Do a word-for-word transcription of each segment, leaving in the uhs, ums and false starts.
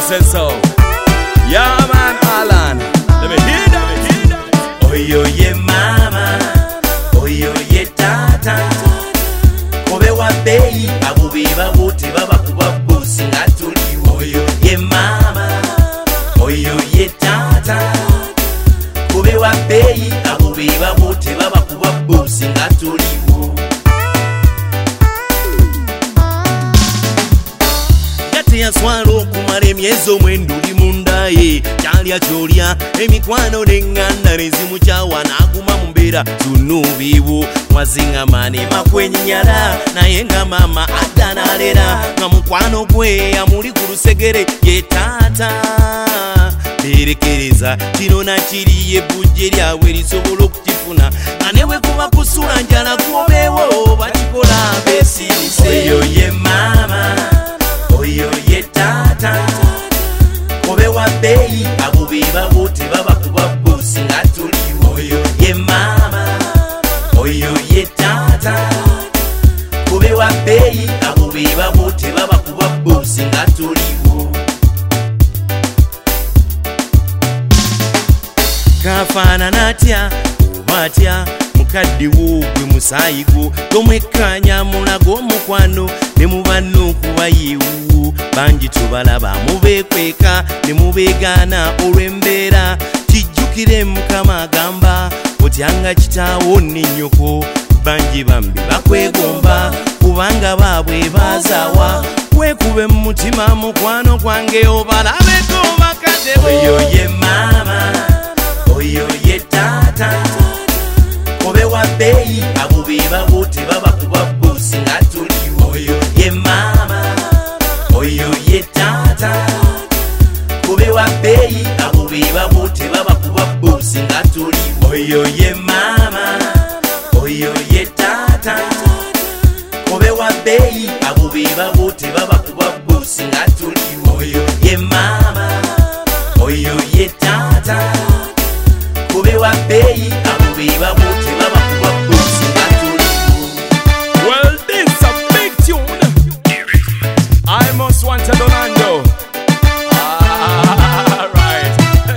said so. Yeah man, Alan, let me hear that. Oyo ye mama, oyo ye tata, kobe wa bei, abubi babuti baba kuba busi ngatuli. Oyo ye mama, oyo ye tata, kobe wa bei, abubi babuti baba kuba busi ngatuli. Yaswalo kumara emyezi omwenda oli munda ye, kyalya kyolya emikwano n'eŋŋanda ne zimukyawa n'aguma mu mbeera tunuubiibu. Mwaziŋŋama ne bakwenyinyala naye nga maama adda n'alera nga mukwano gwe amuli ku lusegere ye taata. Beerekereza kino nakiri ye bujje lyabwe lisobola okukifuna nga ne bwe kuba kusula njala kuobeewo bakikola beesirise. Oyo ye maama, oyo ye tata, kobe wa bei, abubi babuti baba kuba busi ngatuli. Oyo ye mama, oyo ye tata, kobe wa bei, abubi babuti baba kuba busi ngatuli. Kafaanana atya oba atya mukadde wo gwe musaayi gwo, tomwekkanya mulago omukwano ne mubanno okuba yeewu. Bangi tubalaba mubeekweka ne mubeegaana olw'embeera. Kijjukire Mukama agamba otyanga kitaawo ne nnyoko. Bangi bambi bakwegomba kubanga baabwe baazaawa. Weekube mu mutima mukwano gwange obalabeko bakadde bo. Oyo ye mama, oyo ye tata, kobe wa bei, abubi babuti baba kuba busi ngatuli. Oyo ye mama, oyo ye tata, kobe wa bei, abubi babuti baba kuba busi ngatuli. Oyo ye mama, oyo ye tata, kobe wa bei, abubi babuti baba kuba busi ngatuli. Oyo ye mama, oyo ye tata, kobe wa bei, abubi babuti baba kuba busi ngatuli. Well, this a big tune. I Most Wanted Orlando. All right.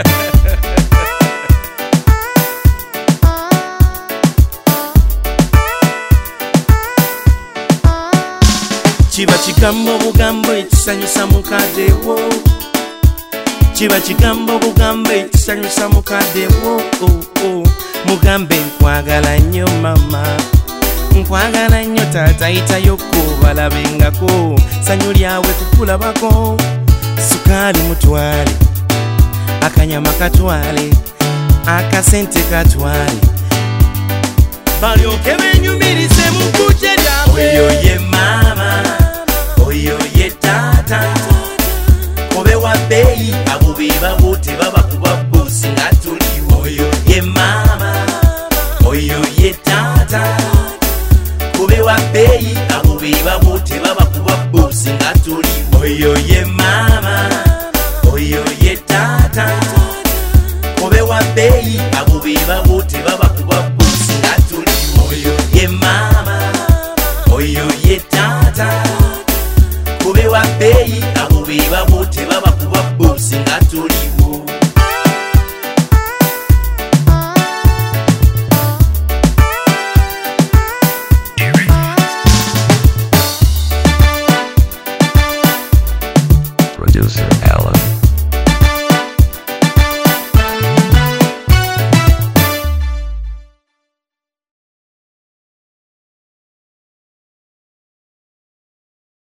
Chiba chigambo bugambo ekisanyusa mukadde wo. Chiba chigambo bugambo ekisanyusa mukadde wo. Oh, oh. Mugambe nkwagala nnyo mama, nkwagala nnyo taata, yitayoko balabengako. Sanyu lyawe kukulabako. Sukaali mutwale, akanyama katwale, akasente katwale, balyoke benyumirize mu kkujje lyabwe. Oyo ye mama, oyo ye tata, kobe wa bei, abubi babuti baba kuba busi ngatuli. Oyo ye mama, oyo ye tata, kobe wa bei, abubi babuti baba kuba busi ngatuli. Oyo ye mama, oyo ye tata, kobe wa bei, abubi babuti baba kuba busi ngatuli. Oyo ye mama, oyo ye tata, kobe wa bei, abubi babuti baba kuba busi ngatuli. Producer